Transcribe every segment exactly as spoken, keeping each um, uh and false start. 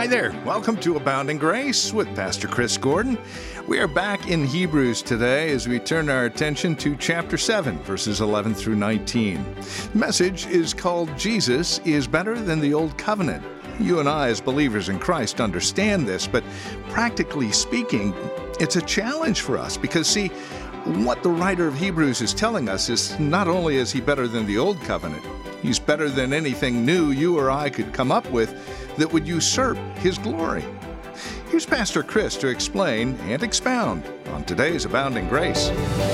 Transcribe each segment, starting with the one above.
Hi there. Welcome to Abounding Grace with Pastor Chris Gordon. We are back in Hebrews today as we turn our attention to chapter seven, verses eleven through nineteen. The message is called Jesus is Better Than the Old Covenant. You and I, as believers in Christ, understand this, but practically speaking, it's a challenge for us because, see, what the writer of Hebrews is telling us is not only is he better than the Old Covenant, he's better than anything new you or I could come up with that would usurp his glory. Here's Pastor Chris to explain and expound on today's Abounding Grace.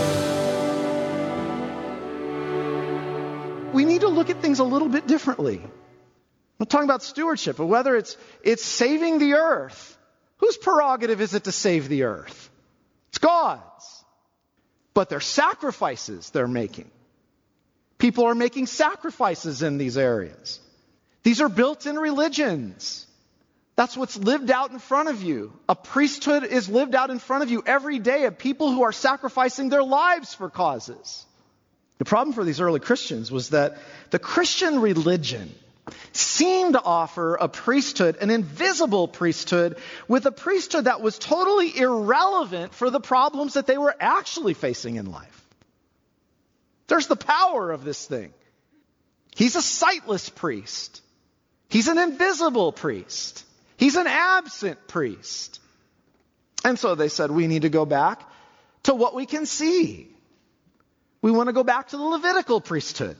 We need to look at things a little bit differently. I'm talking about stewardship, but whether it's it's saving the earth. Whose prerogative is it to save the earth? It's God's. But they're sacrifices they're making. People are making sacrifices in these areas. These are built-in religions. That's what's lived out in front of you. A priesthood is lived out in front of you every day of people who are sacrificing their lives for causes. The problem for these early Christians was that the Christian religion seemed to offer a priesthood, an invisible priesthood, with a priesthood that was totally irrelevant for the problems that they were actually facing in life. There's the power of this thing. He's a sightless priest. He's an invisible priest. He's an absent priest. And so they said, we need to go back to what we can see. We want to go back to the Levitical priesthood.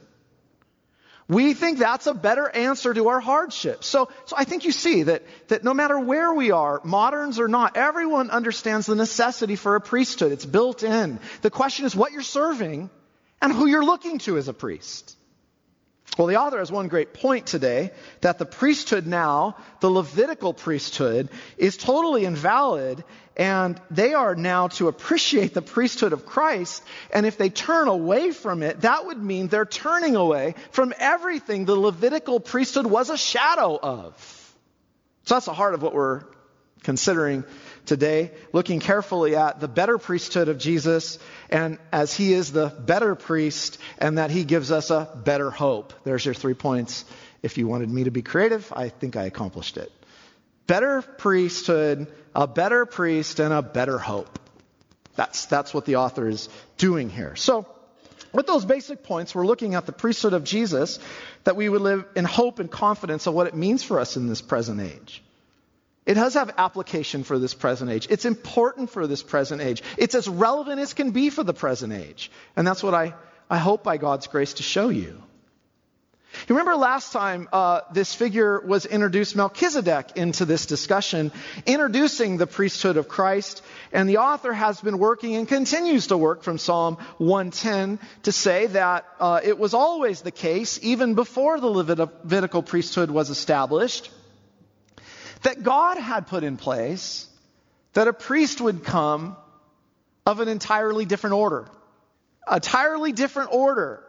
We think that's a better answer to our hardship. So, so I think you see that, that no matter where we are, moderns or not, everyone understands the necessity for a priesthood. It's built in. The question is what you're serving and who you're looking to as a priest. Well, the author has one great point today, that the priesthood now, the Levitical priesthood, is totally invalid, and they are now to appreciate the priesthood of Christ, and if they turn away from it, that would mean they're turning away from everything the Levitical priesthood was a shadow of. So that's the heart of what we're considering today, looking carefully at the better priesthood of Jesus, and as he is the better priest, and that he gives us a better hope. There's your three points. If you wanted me to be creative, I think I accomplished it. Better priesthood, a better priest, and a better hope. That's, that's what the author is doing here. So, with those basic points, we're looking at the priesthood of Jesus, that we would live in hope and confidence of what it means for us in this present age. It does have application for this present age. It's important for this present age. It's as relevant as can be for the present age. And that's what I, I hope by God's grace to show you. You remember last time uh, this figure was introduced, Melchizedek, into this discussion, introducing the priesthood of Christ. And the author has been working and continues to work from Psalm one ten to say that uh, it was always the case, even before the Levitical priesthood was established, that God had put in place that a priest would come of an entirely different order. Entirely different order.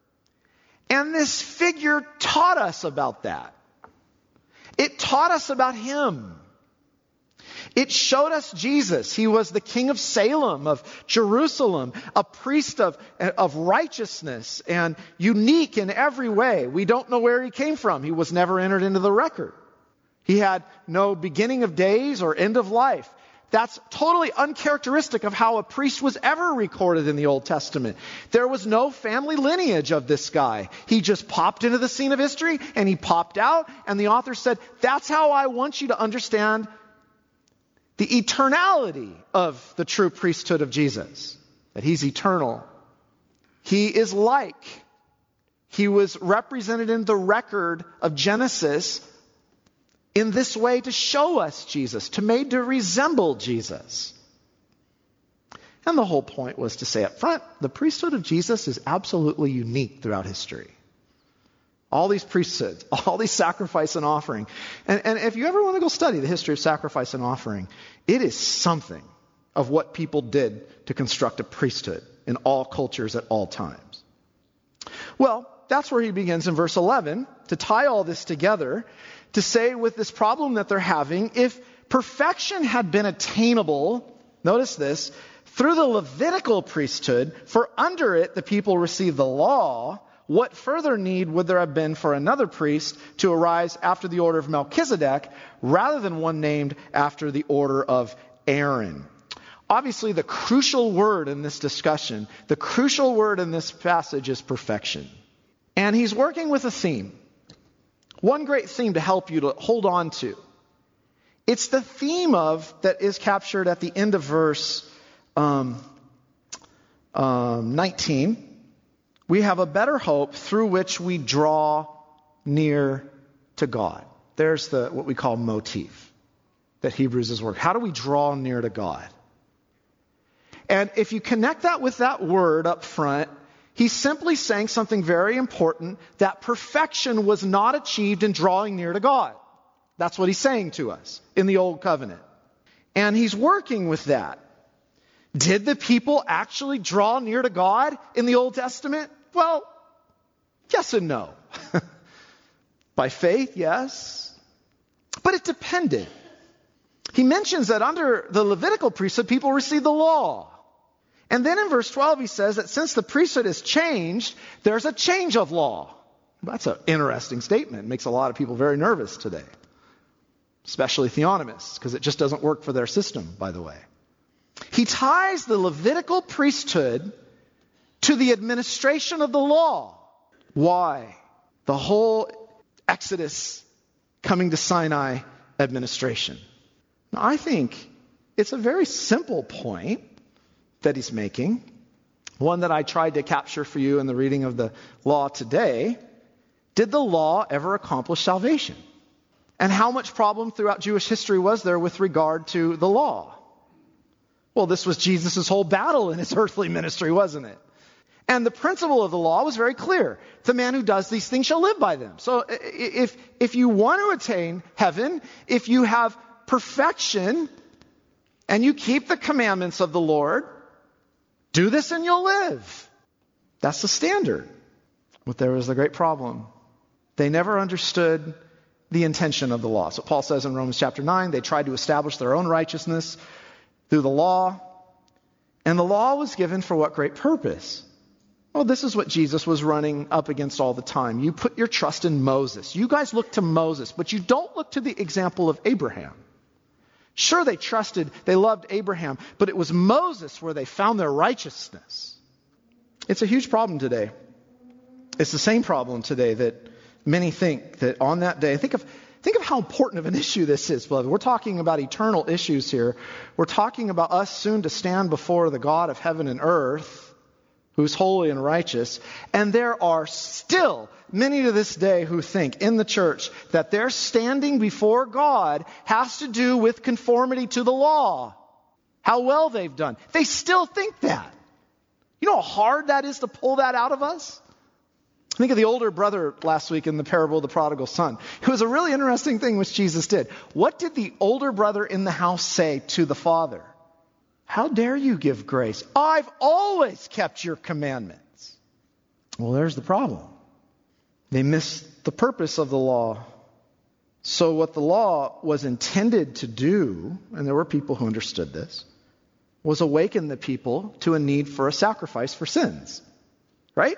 And this figure taught us about that. It taught us about him. It showed us Jesus. He was the king of Salem, of Jerusalem, a priest of, of righteousness and unique in every way. We don't know where he came from. He was never entered into the record. He had no beginning of days or end of life. That's totally uncharacteristic of how a priest was ever recorded in the Old Testament. There was no family lineage of this guy. He just popped into the scene of history and he popped out. And the author said, that's how I want you to understand the eternality of the true priesthood of Jesus. That he's eternal. He is like. He was represented in the record of Genesis in this way to show us Jesus, to made to resemble Jesus. And the whole point was to say up front, the priesthood of Jesus is absolutely unique throughout history. All these priesthoods, all these sacrifice and offering. And, and if you ever want to go study the history of sacrifice and offering, it is something of what people did to construct a priesthood in all cultures at all times. Well, that's where he begins in verse eleven to tie all this together, to say with this problem that they're having, if perfection had been attainable, notice this, through the Levitical priesthood, for under it the people received the law, what further need would there have been for another priest to arise after the order of Melchizedek rather than one named after the order of Aaron? Obviously, the crucial word in this discussion, the crucial word in this passage is perfection. And he's working with a theme. One great theme to help you to hold on to. It's the theme of that is captured at the end of verse um, um, nineteen. We have a better hope through which we draw near to God. There's the what we call motif that Hebrews is working. How do we draw near to God? And if you connect that with that word up front, he's simply saying something very important, that perfection was not achieved in drawing near to God. That's what he's saying to us in the Old Covenant. And he's working with that. Did the people actually draw near to God in the Old Testament? Well, yes and no. By faith, yes. But it depended. He mentions that under the Levitical priesthood, people received the law. And then in verse twelve, he says that since the priesthood has changed, there's a change of law. That's an interesting statement. It makes a lot of people very nervous today. Especially theonomists, because it just doesn't work for their system, by the way. He ties the Levitical priesthood to the administration of the law. Why? The whole Exodus coming to Sinai administration. Now, I think it's a very simple point that he's making, one that I tried to capture for you in the reading of the law today. Did the law ever accomplish salvation? And how much problem throughout Jewish history was there with regard to the law? Well, this was Jesus' whole battle in his earthly ministry, wasn't it? And the principle of the law was very clear. The man who does these things shall live by them. So if, if you want to attain heaven, if you have perfection and you keep the commandments of the Lord, do this and you'll live. That's the standard. But there was the great problem. They never understood the intention of the law. So Paul says in Romans chapter nine, they tried to establish their own righteousness through the law. And the law was given for what great purpose? Well, this is what Jesus was running up against all the time. You put your trust in Moses. You guys look to Moses, but you don't look to the example of Abraham. Sure, they trusted, they loved Abraham, but it was Moses where they found their righteousness. It's a huge problem today. It's the same problem today that many think that on that day, think of think of how important of an issue this is, beloved. We're talking about eternal issues here. We're talking about us soon to stand before the God of heaven and earth, who's holy and righteous. And there are still many to this day who think in the church that their standing before God has to do with conformity to the law. How well they've done. They still think that. You know how hard that is to pull that out of us? Think of the older brother last week in the parable of the prodigal son. It was a really interesting thing which Jesus did. What did the older brother in the house say to the father? How dare you give grace? I've always kept your commandments. Well, there's the problem. They missed the purpose of the law. So what the law was intended to do, and there were people who understood this, was awaken the people to a need for a sacrifice for sins. Right?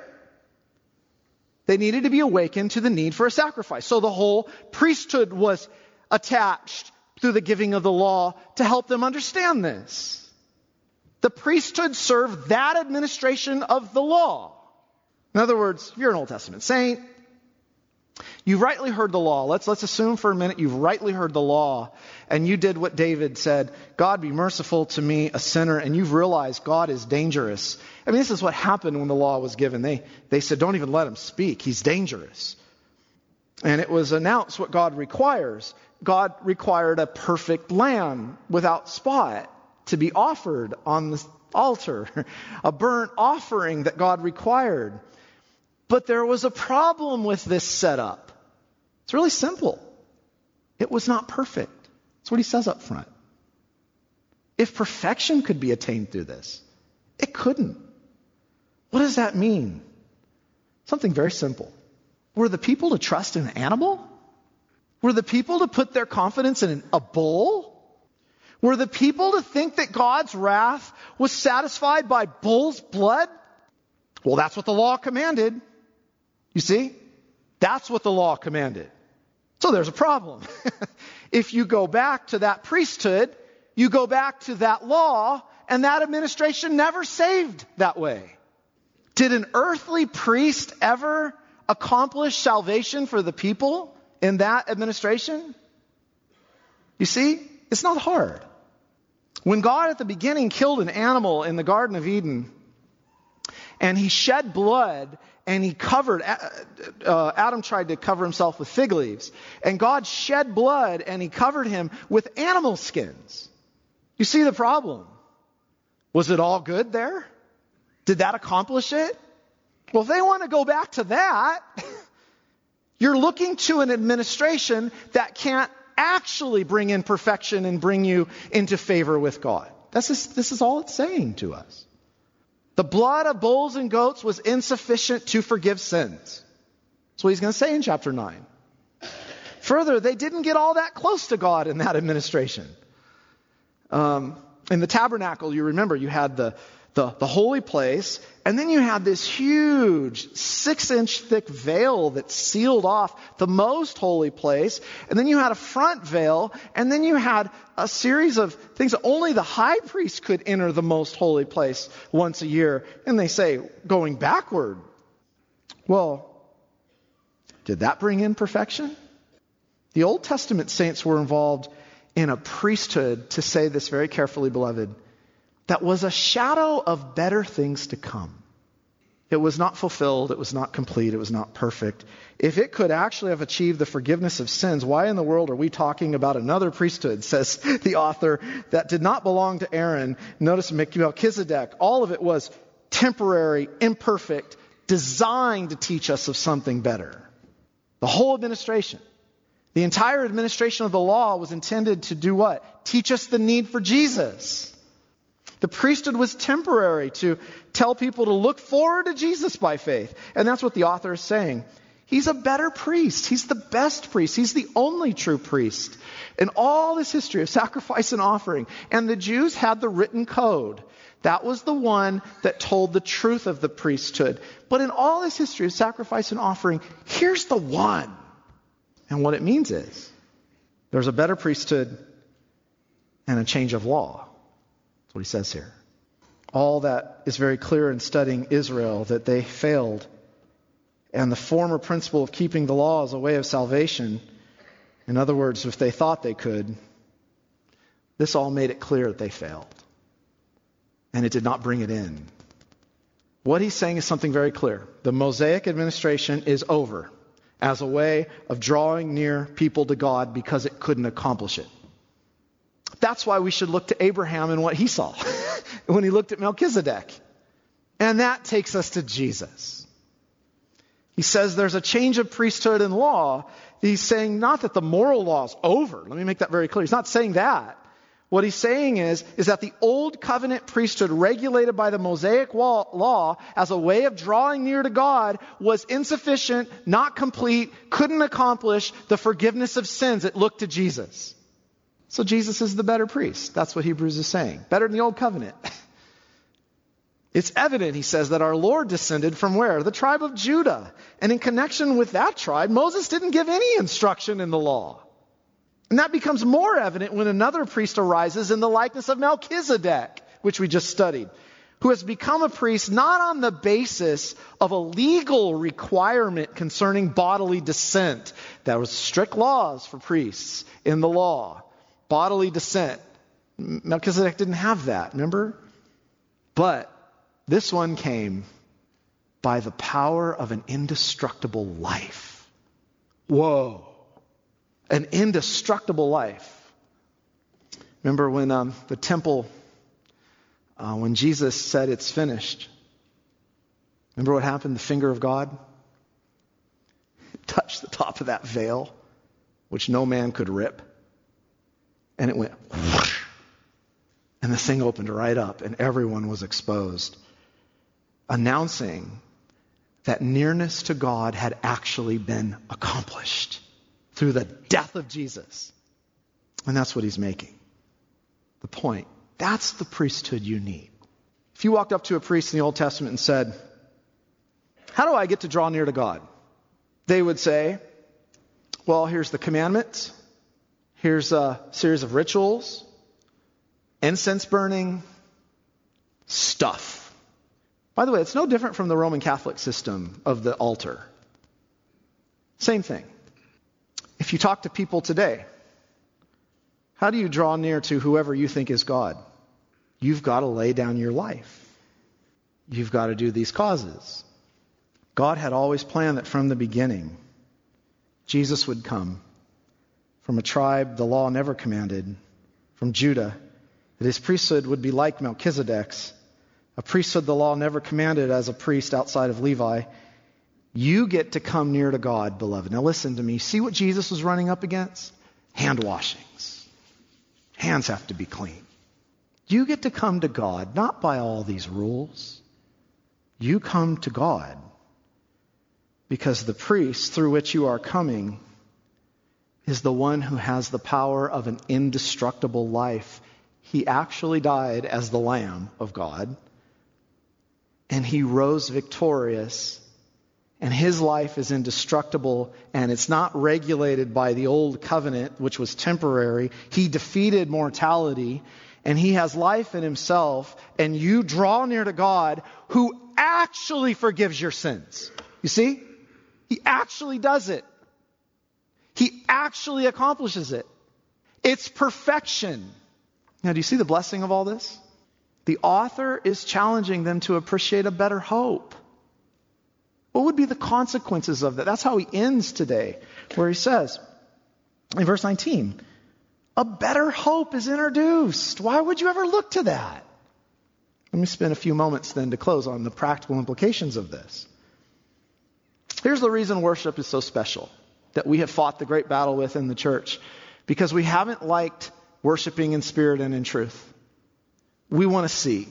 They needed to be awakened to the need for a sacrifice. So the whole priesthood was attached through the giving of the law to help them understand this. The priesthood served that administration of the law. In other words, if you're an Old Testament saint, you've rightly heard the law. Let's, let's assume for a minute you've rightly heard the law and you did what David said, God be merciful to me, a sinner, and you've realized God is dangerous. I mean, this is what happened when the law was given. They, they said, don't even let him speak. He's dangerous. And it was announced what God requires. God required a perfect lamb without spot to be offered on the altar, a burnt offering that God required. But there was a problem with this setup. It's really simple. It was not perfect. That's what he says up front. If perfection could be attained through this, it couldn't. What does that mean? Something very simple. Were the people to trust in an animal? Were the people to put their confidence in an, a bull? Were the people to think that God's wrath was satisfied by bull's blood? Well, that's what the law commanded. You see? That's what the law commanded. So there's a problem. If you go back to that priesthood, you go back to that law, and that administration never saved that way. Did an earthly priest ever accomplish salvation for the people in that administration? You see, it's not hard. When God at the beginning killed an animal in the Garden of Eden, and he shed blood, and he covered, uh, Adam tried to cover himself with fig leaves, and God shed blood, and he covered him with animal skins. You see the problem? Was it all good there? Did that accomplish it? Well, if they want to go back to that, you're looking to an administration that can't actually bring in perfection and bring you into favor with God. This is, this is all it's saying to us. The blood of bulls and goats was insufficient to forgive sins. That's what he's going to say in chapter nine. Further, they didn't get all that close to God in that administration. Um, in the tabernacle, you remember, you had the, the, the holy place, and then you had this huge six-inch thick veil that sealed off the most holy place, and then you had a front veil, and then you had a series of things that only the high priest could enter the most holy place once a year. And they say, going backward. Well, did that bring in perfection? The Old Testament saints were involved in a priesthood, to say this very carefully, beloved, that was a shadow of better things to come. It was not fulfilled, it was not complete, it was not perfect. If it could actually have achieved the forgiveness of sins, why in the world are we talking about another priesthood, says the author, that did not belong to Aaron? Notice Melchizedek, all of it was temporary, imperfect, designed to teach us of something better. The whole administration. The entire administration of the law was intended to do what? Teach us the need for Jesus. The priesthood was temporary to tell people to look forward to Jesus by faith. And that's what the author is saying. He's a better priest. He's the best priest. He's the only true priest in all this history of sacrifice and offering. And the Jews had the written code. That was the one that told the truth of the priesthood. But in all this history of sacrifice and offering, here's the one. And what it means is there's a better priesthood and a change of law. That's what he says here. All that is very clear in studying Israel, that they failed. And the former principle of keeping the law as a way of salvation, in other words, if they thought they could, this all made it clear that they failed. And it did not bring it in. What he's saying is something very clear. The Mosaic administration is over as a way of drawing near people to God because it couldn't accomplish it. That's why we should look to Abraham and what he saw when he looked at Melchizedek. And that takes us to Jesus. He says there's a change of priesthood and law. He's saying not that the moral law is over. Let me make that very clear. He's not saying that. What he's saying is, is that the old covenant priesthood regulated by the Mosaic law as a way of drawing near to God was insufficient, not complete, couldn't accomplish the forgiveness of sins. It looked to Jesus. So Jesus is the better priest. That's what Hebrews is saying. Better than the old covenant. It's evident, he says, that our Lord descended from where? The tribe of Judah. And in connection with that tribe, Moses didn't give any instruction in the law. And that becomes more evident when another priest arises in the likeness of Melchizedek, which we just studied, who has become a priest not on the basis of a legal requirement concerning bodily descent. There was strict laws for priests in the law. Bodily descent. Melchizedek didn't have that, remember? But this one came by the power of an indestructible life. Whoa. An indestructible life. Remember when um, the temple, uh, when Jesus said it's finished. Remember what happened? The finger of God it touched the top of that veil, which no man could rip. And it went whoosh. And the thing opened right up and everyone was exposed. Announcing that nearness to God had actually been accomplished through the death of Jesus. And that's what he's making. The point. That's the priesthood you need. If you walked up to a priest in the Old Testament and said, how do I get to draw near to God? They would say, well, here's the commandments. Here's a series of rituals, incense burning, stuff. By the way, it's no different from the Roman Catholic system of the altar. Same thing. If you talk to people today, how do you draw near to whoever you think is God? You've got to lay down your life. You've got to do these causes. God had always planned that from the beginning, Jesus would come from a tribe the law never commanded, from Judah, that his priesthood would be like Melchizedek's, a priesthood the law never commanded as a priest outside of Levi. You get to come near to God, beloved. Now listen to me. See what Jesus was running up against? Hand washings. Hands have to be clean. You get to come to God, not by all these rules. You come to God because the priest through which you are coming is the one who has the power of an indestructible life. He actually died as the Lamb of God, and he rose victorious, and his life is indestructible, and it's not regulated by the old covenant, which was temporary. He defeated mortality, and he has life in himself, and you draw near to God who actually forgives your sins. You see? He actually does it. He actually accomplishes it. It's perfection. Now, do you see the blessing of all this? The author is challenging them to appreciate a better hope. What would be the consequences of that? That's how he ends today, where he says, in verse nineteen, a better hope is introduced. Why would you ever look to that? Let me spend a few moments then to close on the practical implications of this. Here's the reason worship is so special, that we have fought the great battle with in the church, because we haven't liked worshiping in spirit and in truth. We want to see.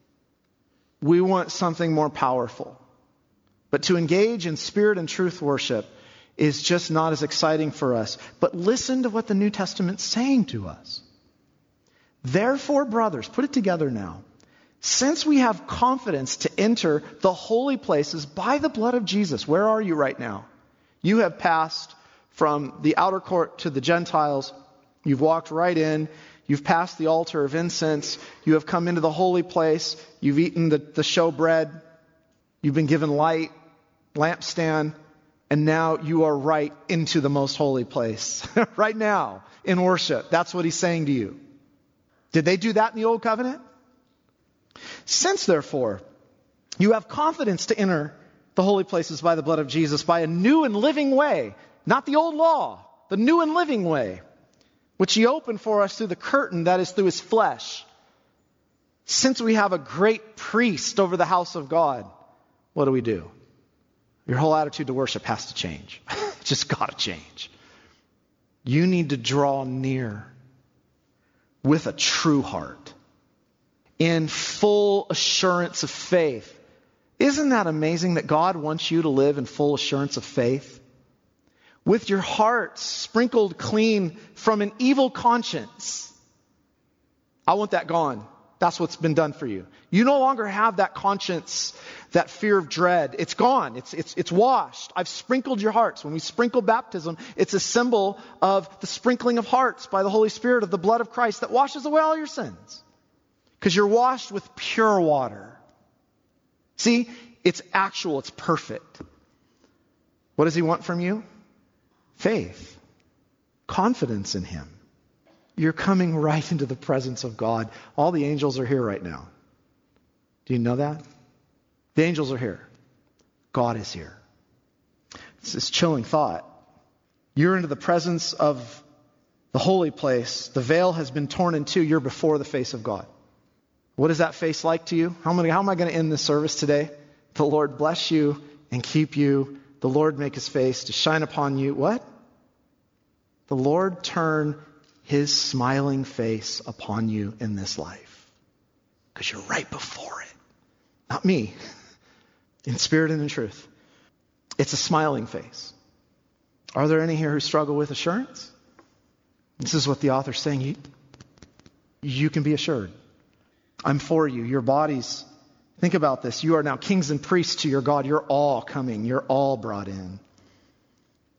We want something more powerful. But to engage in spirit and truth worship is just not as exciting for us. But listen to what the New Testament's saying to us. Therefore, brothers, put it together now. Since we have confidence to enter the holy places by the blood of Jesus, where are you right now? You have passed from the outer court to the Gentiles. You've walked right in. You've passed the altar of incense. You have come into the holy place. You've eaten the, the showbread. You've been given light, lampstand, and now you are right into the most holy place. Right now, in worship. That's what he's saying to you. Did they do that in the Old Covenant? Since, therefore, you have confidence to enter the holy places by the blood of Jesus, by a new and living way, not the old law, the new and living way, which he opened for us through the curtain, that is through his flesh. Since we have a great priest over the house of God, what do we do? Your whole attitude to worship has to change. It's just got to change. You need to draw near with a true heart, in full assurance of faith. Isn't that amazing that God wants you to live in full assurance of faith? With your heart sprinkled clean from an evil conscience. I want that gone. That's what's been done for you. You no longer have that conscience, that fear of dread. It's gone. It's, it's, it's washed. I've sprinkled your hearts. When we sprinkle baptism, it's a symbol of the sprinkling of hearts by the Holy Spirit of the blood of Christ that washes away all your sins. Because you're washed with pure water. See, it's actual, it's perfect. What does he want from you? Faith. Confidence in him. You're coming right into the presence of God. All the angels are here right now. Do you know that? The angels are here. God is here. It's this chilling thought. You're into the presence of the holy place. The veil has been torn in two. You're before the face of God. What is that face like to you? How am I, how am I going to end this service today? The Lord bless you and keep you. The Lord make his face to shine upon you. What? The Lord turn his smiling face upon you in this life. Because you're right before it. Not me. In spirit and in truth. It's a smiling face. Are there any here who struggle with assurance? This is what the author's saying. You, you can be assured. I'm for you. Your bodies, think about this. You are now kings and priests to your God. You're all coming. You're all brought in.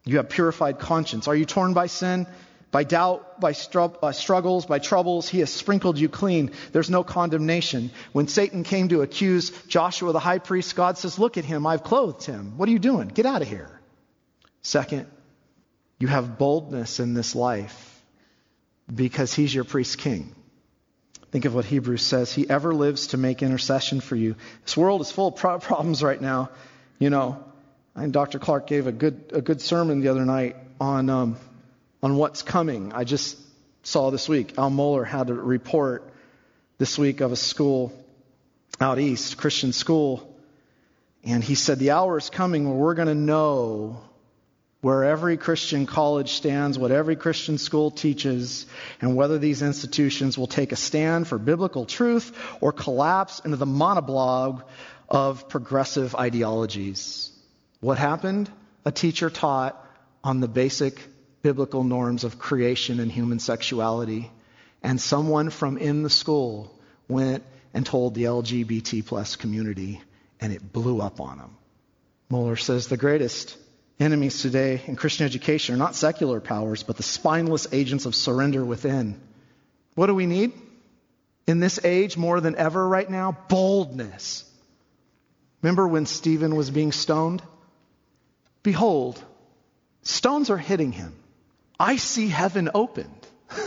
You have purified conscience. Are you torn by sin? By doubt, by stru- uh, struggles, by troubles? He has sprinkled you clean. There's no condemnation. When Satan came to accuse Joshua the high priest, God says, look at him. I've clothed him. What are you doing? Get out of here. Second, you have boldness in this life because he's your priest king. Think of what Hebrews says. He ever lives to make intercession for you. This world is full of pro- problems right now. You know, and Doctor Clark gave a good a good sermon the other night on um, on what's coming. I just saw this week, Al Mohler had a report this week of a school out east, Christian school. And he said, the hour is coming where we're going to know where every Christian college stands, what every Christian school teaches, and whether these institutions will take a stand for biblical truth or collapse into the monoblog of progressive ideologies. What happened? A teacher taught on the basic biblical norms of creation and human sexuality, and someone from in the school went and told the L G B T plus community, and it blew up on them. Mohler says the greatest enemies today in Christian education are not secular powers, but the spineless agents of surrender within. What do we need in this age more than ever right now? Boldness. Remember when Stephen was being stoned? Behold, stones are hitting him. I see heaven opened.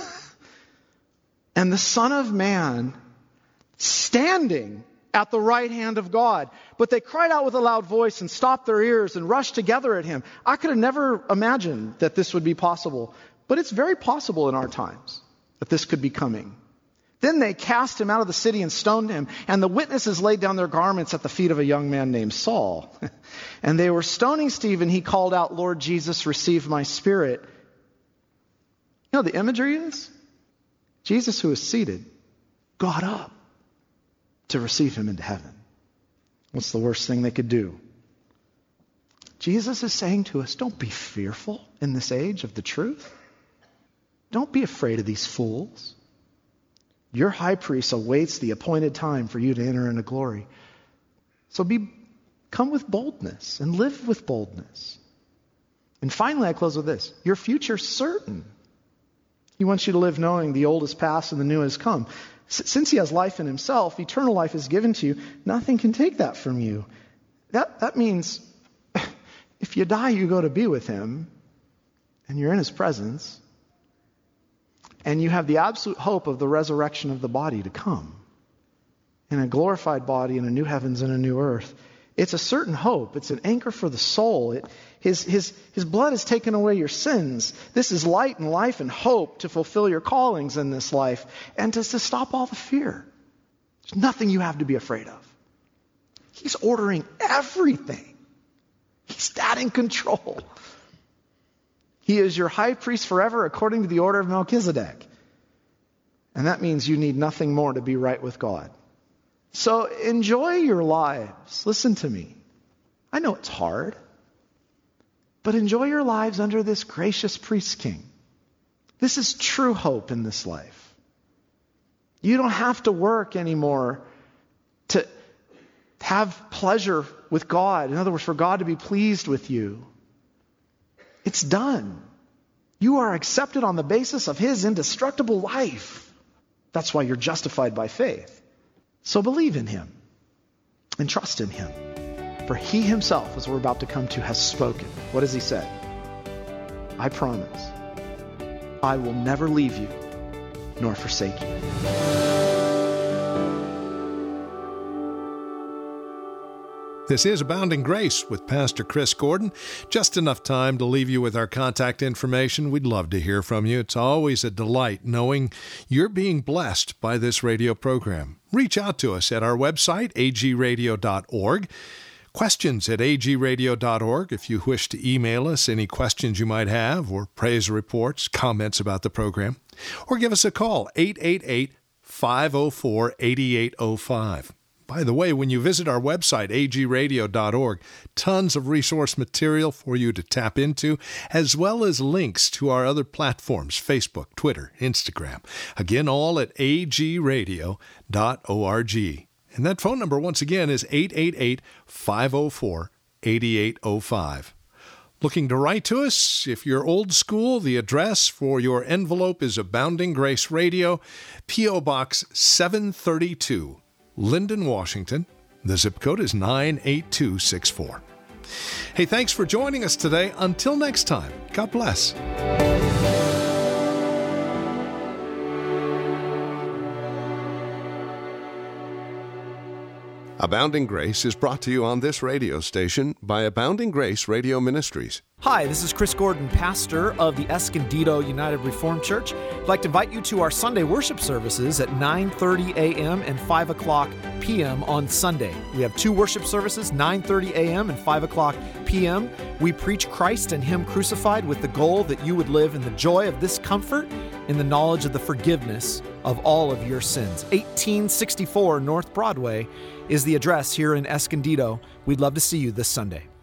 And the Son of Man standing at the right hand of God. But they cried out with a loud voice and stopped their ears and rushed together at him. I could have never imagined that this would be possible. But it's very possible in our times that this could be coming. Then they cast him out of the city and stoned him. And the witnesses laid down their garments at the feet of a young man named Saul. And they were stoning Stephen. He called out, Lord Jesus, receive my spirit. You know the imagery is? Jesus, who is seated, got up to receive him into heaven. What's the worst thing they could do? Jesus is saying to us, don't be fearful in this age of the truth. Don't be afraid of these fools. Your high priest awaits the appointed time for you to enter into glory. So be, come with boldness and live with boldness. And finally, I close with this. Your future's certain. He wants you to live knowing the old is past and the new has come. Since he has life in himself, eternal life is given to you. Nothing can take that from you. That, that means if you die, you go to be with him, and you're in his presence, and you have the absolute hope of the resurrection of the body to come. In a glorified body, in a new heavens and a new earth. It's a certain hope. It's an anchor for the soul. It, his, his, his blood has taken away your sins. This is light and life and hope to fulfill your callings in this life and to, to stop all the fear. There's nothing you have to be afraid of. He's ordering everything. He's that in control. He is your high priest forever according to the order of Melchizedek. And that means you need nothing more to be right with God. So enjoy your lives. Listen to me. I know it's hard. But enjoy your lives under this gracious priest king. This is true hope in this life. You don't have to work anymore to have pleasure with God. In other words, for God to be pleased with you. It's done. You are accepted on the basis of his indestructible life. That's why you're justified by faith. So believe in him and trust in him. For he himself, as we're about to come to, has spoken. What does he say? I promise, I will never leave you nor forsake you. This is Abounding Grace with Pastor Chris Gordon. Just enough time to leave you with our contact information. We'd love to hear from you. It's always a delight knowing you're being blessed by this radio program. Reach out to us at our website, a g radio dot org. Questions at a g radio dot org if you wish to email us any questions you might have or praise reports, comments about the program. Or give us a call, eight eight eight, five oh four, eight eight oh five. By the way, when you visit our website, a g radio dot org, tons of resource material for you to tap into, as well as links to our other platforms, Facebook, Twitter, Instagram. Again, all at a g radio dot org. And that phone number, once again, is eight eight eight, five oh four, eight eight oh five. Looking to write to us? If you're old school, the address for your envelope is Abounding Grace Radio, P O Box seven thirty-two, Linden, Washington. The zip code is nine eight two six four. Hey, thanks for joining us today. Until next time, God bless. Abounding Grace is brought to you on this radio station by Abounding Grace Radio Ministries. Hi, this is Chris Gordon, pastor of the Escondido United Reformed Church. I'd like to invite you to our Sunday worship services at nine thirty a.m. and five o'clock p.m. on Sunday. We have two worship services, nine thirty a.m. and five o'clock p.m. We preach Christ and Him crucified with the goal that you would live in the joy of this comfort, in the knowledge of the forgiveness of all of your sins. eighteen sixty-four North Broadway is the address here in Escondido. We'd love to see you this Sunday.